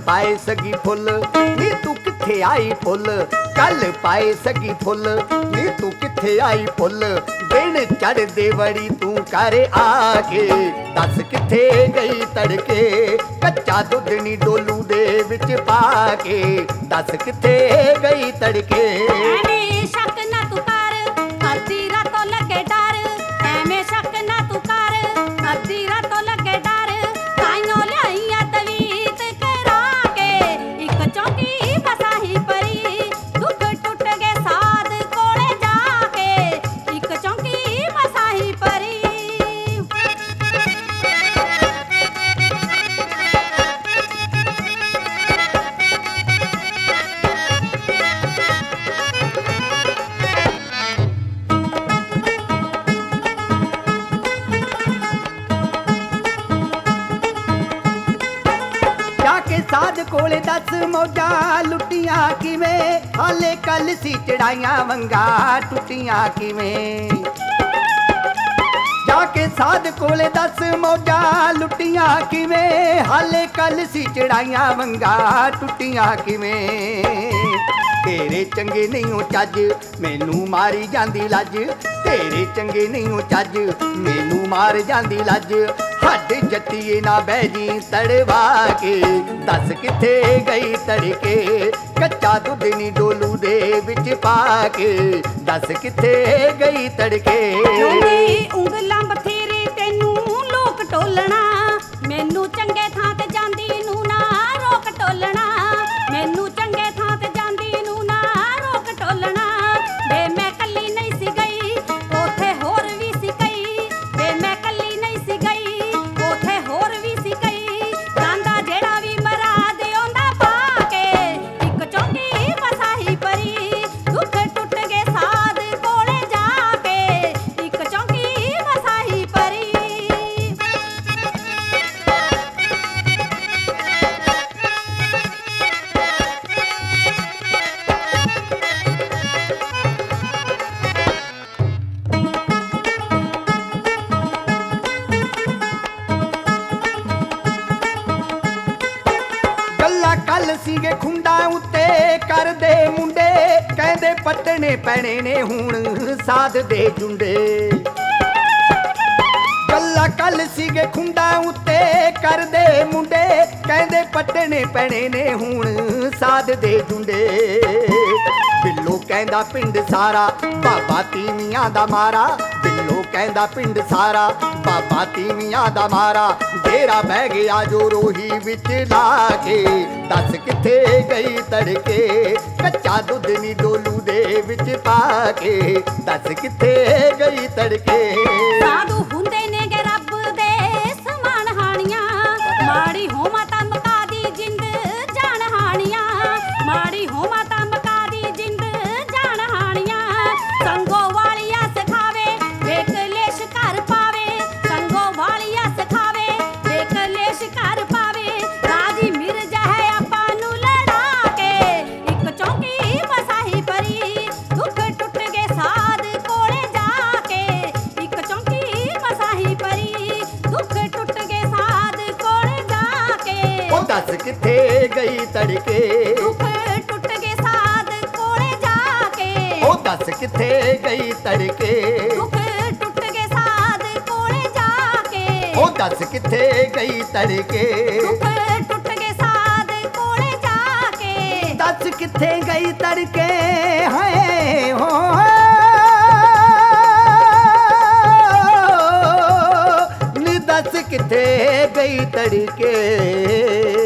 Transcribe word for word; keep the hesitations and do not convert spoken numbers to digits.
पाए सगी फुल नी तू किथे आई फुल कल पाए सगी फुल नी तू किथे आई फुल दिन चढ़दे बड़ी तू कर आके दस किथे गई तड़के कच्चा दुध नी डोलू दे विच पाके दस किथे गई तड़के ਐਵੇਂ ਸ਼ੱਕ ਨਾ ਤੂੰ ਕਰ ਅੱਧੀ ਰਾਤੋਂ ਲੱਗੇ ਡਰ ਐਵੇਂ ਸ਼ੱਕ ਨਾ ਤੂੰ ਕਰ ਅੱਧੀ ਰਾਤੋਂ ਲੱਗੇ ਡਰ ਤਾਈਓ ਲਿਆਈਆਂ ਤਵੀਤ ਕਰਾ ਕੇ ਇੱਕ ਚੌਂਕੀ ਵਸਾਹੀ ਪਰੀ ਦੁੱਖ ਟੁੱਟ ਗਏ ਸਾਧ ਕੋਲੇ ਜਾ ਕੇ ਇੱਕ ਚੌਂਕੀ ਵਸਾਹੀ ਪਰੀ जाके साध कोले दस मौजा लुटियां किवें हाले कल सी चढ़ाइयां वंगा टुटियां किवें जाके साध कोले दस मौजा लुटियां किवें हाले कल सी चढ़ाइयां वंगा टुटियां किवें तेरे चंगे नहीं हो चज मैनू मारी जांदी लज तेरे चंगे नहीं हो चज मैनू मार जांदी लज हड जट्टीए ना बैजी तड़वा के दस किथे गई तड़के कच्चा दुध नी डोलू दे विच पाके दस किथे गई तड़के ਉਂਗਲਾਂ ਬਥੇਰੇ ਤੈਨੂੰ ਲੋਕ ਟੋਲਣਾ ਮੈਨੂੰ ਚੰਗੇ ਥਾਂ ਤੇ ਜਾਂਦੀ ਨੂੰ ਨਾ ਰੋਕ ਟੋਲਣਾ ਮੈਨੂੰ ਚੰਗੇ ਥਾਂ ਤੇ ਜਾਂਦੀ ਨੂੰ ਨਾ ਰੋਕ ਟੋਲਣਾ ਵੇ ਮੈਂ ਕੱਲੀ ਨਹੀਂ ਸੀ ਗਈ ਉਥੇ ਹੋਰ ਵੀ ਸੀ ਕਈ ਵੇ ਮੈਂ ਕੱਲੀ ਨਹੀਂ ਸੀ ਗਈ ਉਥੇ ਹੋਰ ਵੀ ਸੀ ਕਈ ਜਾਂਦਾ ਜਿਹੜਾ ਵੀ ਮਰਾ ਦੇ ਆਉਂਦਾ ਪਾ ਕੇ ਇੱਕ ਚੌਂਕੀ ਵਸਾਹੀ ਪਰੀ ਦੁੱਖ ਟੁੱਟ ਗਏ ਸਾਧ ਕੋਲੇ ਜਾ ਕੇ ਇੱਕ ਚੌਂਕੀ ਵਸਾਹੀ ਪਰੀ ਗੱਲਾਂ ਕੱਲ ਸੀਗੇ ਖੁੰਡਾਂ ਉੱਤੇ ਕਰਦੇ ਮੁੰਡੇ ਕਹਿੰਦੇ ਪੱਟਣੇ ਪੈਣੇ ਨੇ ਹੁਣ ਸਾਧ ਦੇ ਜੁੰਡੇ ਗੱਲਾਂ ਕੱਲ ਸੀਗੇ ਖੁੰਡਾਂ ਉੱਤੇ ਕਰਦੇ ਮੁੰਡੇ ਕਹਿੰਦੇ ਪੱਟਣੇ ਪੈਣੇ ਨੇ ਹੁਣ ਸਾਧ ਦੇ ਜੁੰਡੇ ਬਿੱਲੋ ਕਹਿੰਦਾ ਪਿੰਡ ਸਾਰਾ ਬਾਬਾ ਤੀਵੀਆਂ ਦਾ ਮਾਰਾ ਬਿੱਲੋ ਕਹਿੰਦਾ ਪਿੰਡ ਸਾਰਾ ਬਾਬਾ ਤੀਵੀਆਂ ਦਾ ਮਾਰਾ ਡੇਰਾ ਬਹਿ ਗਿਆ ਜੋ ਰੋਹੀ ਵਿੱਚ ਲਾ ਕੇ ਦੱਸ ਕਿੱਥੇ ਗਈ ਤੜਕੇ ਕੱਚਾ ਦੁੱਧ ਨੀ ਡੋਲੂ ਦੇ ਵਿੱਚ ਪਾ ਕੇ ਦੱਸ ਕਿੱਥੇ ਗਈ ਤੜਕੇ ਸਾਧੂ ਹੁੰਦੇ ਨੇ ਗੇ ਰੱਬ ਦੇ ਸਮਾਨ ਹਾਣੀਆਂ ਮਾੜੀ ਹੋਵਾਂ ਤਾਂ ਮਕਾ ਦੀ ਜਿੰਦ ਜਾਨ ਹਾਣੀਆਂ ਮਾੜੀ ਹੋਵਾਂ ਤਾਂ ਮਕਾ ਦੀ ਜਿੰਦ ਜਾਨ ਹਾਣੀਆਂ ਸੰਗੋ ਵਾਲੀਆ ਸਿਖਾਵੇ ਵੇਖ ਲੇਸ਼ ਘਰ ਪਾਵੇ ਸੰਗੋ ਵਾਲੀਆ ਸਿਖਾਵੇ ਵੇਖ ਲੇਸ਼ ਘਰ ਪਾਵੇ ਰਾਜੀ ਮਿਰਜ਼ਾ ਹੈ ਆਪਾਂ ਨੂੰ ਲੜਾ ਕੇ ਇੱਕ ਚੌਂਕੀ ਵਸਾਹੀ ਪਰੀ ਦੁੱਖ ਟੁੱਟ ਗਏ ਸਾਧ ਕੋਲੇ ਜਾ ਕੇ ਇੱਕ ਚੌਂਕੀ ਵਸਾਹੀ ਪਰੀ ਦੁੱਖ ਟੁੱਟ ਗਏ ਸਾਧ ਕੋਲੇ ਜਾ ਕੇ ਉਹ ਦੱਸ ਕਿੱਥੇ ਗਈ ਤੜਕੇ ਦੁੱਖ ਟੁੱਟ ਗਏ ਸਾਧ ਕੋਲੇ ਜਾ ਕੇ ਉਹ ਦੱਸ ਕਿੱਥੇ ਗਈ ਤੜਕੇ ਦੁੱਖ ਟੁੱਟ ਗਏ ਸਾਧ ਕੋਲੇ ਜਾ ਕੇ ਉਹ ਦੱਸ ਕਿੱਥੇ ਗਈ ਤੜਕੇ ਦੁੱਖ ਟੁੱਟ ਗਏ ਸਾਧ ਕੋਲੇ ਜਾ ਕੇ ਦੱਸ ਕਿੱਥੇ ਗਈ ਤੜਕੇ ਹਾਏ ਹੋ ਨੀ ਦੱਸ ਕਿੱਥੇ ਗਈ ਤੜਕੇ